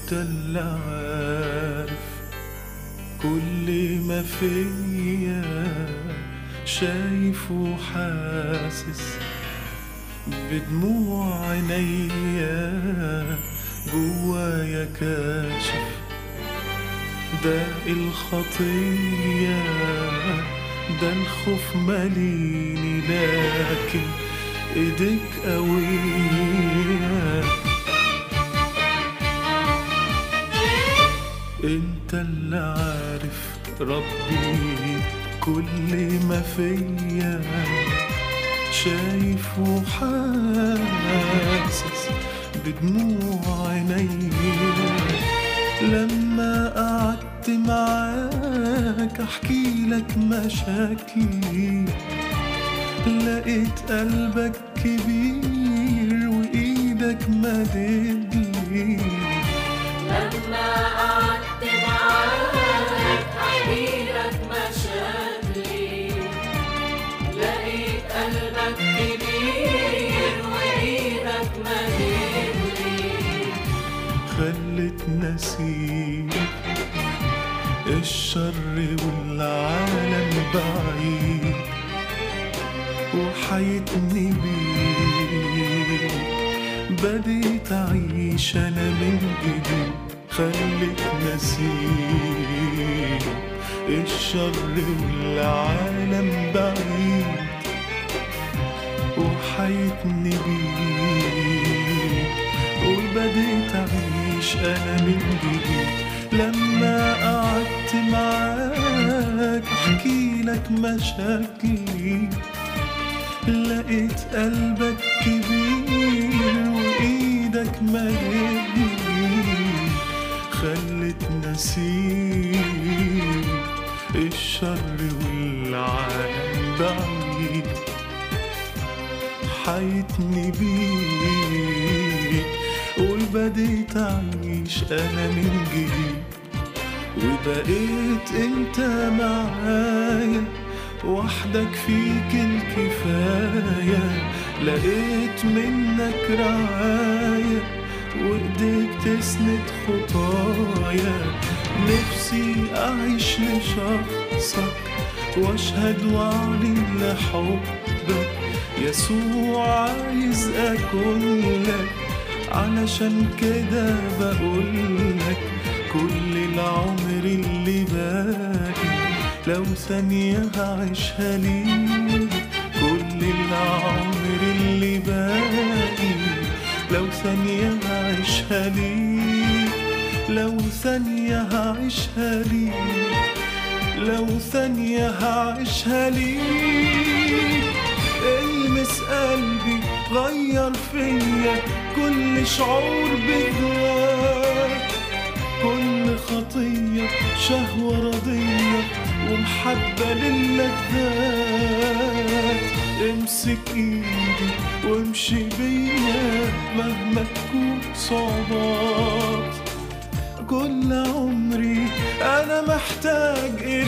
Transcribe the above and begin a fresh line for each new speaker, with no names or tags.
انت اللي عارف كل ما فيا، شايف وحاسس بدموع عينيا، جوايا كاشف داء الخطية، ده الخوف ماليني لكن ايديك قوية. انت اللي عارف ربي كل ما فيا، شايف وحاسس بدموع عينيا. لما قعدت معاك احكي لك مشاكلي، لقيت قلبك كبير وايدك مددلي.
لما قعدت معاك احكي لك مشاكلي، لقيت قلبك كبير وايدك مددلي.
خلتني اسيب الشر والعالم بعيد، وحياتني بيك بديت أعيش أنا من جديد. خلتني أسيب الشر والعالم بعيد، وحياتني بيك وبديت أعيش أنا من جديد. لما قعدت معاك أحكي لك مشاكلي، لقيت قلبك كبير وايدك مددلي. خلتني اسيب الشر والعالم بعيد، حياتني بيك وبديت اعيش انا من جديد. وبقيت انت معايا وحدك فيك الكفاية، لقيت منك رعاية وايديك تسند خطايا. نفسي اعيش لشخصك واشهد واعلن لحبك، يسوع عايز اكون لك، علشان كده بقولك كل العمر اللي باقي لو ثانية هعيشها ليك. كل العمر اللي باقي لو ثانية هعيشها ليك، لو ثانية هعيشها ليك، لو ثانية هعيشها ليك. المس قلبي غير فيا كل شعور بذات، كل خطية شهوة رضية ومحبة للذات. امسك ايدي وامشي بيا مهما تكون صعوبات. كل عمري انا محتاج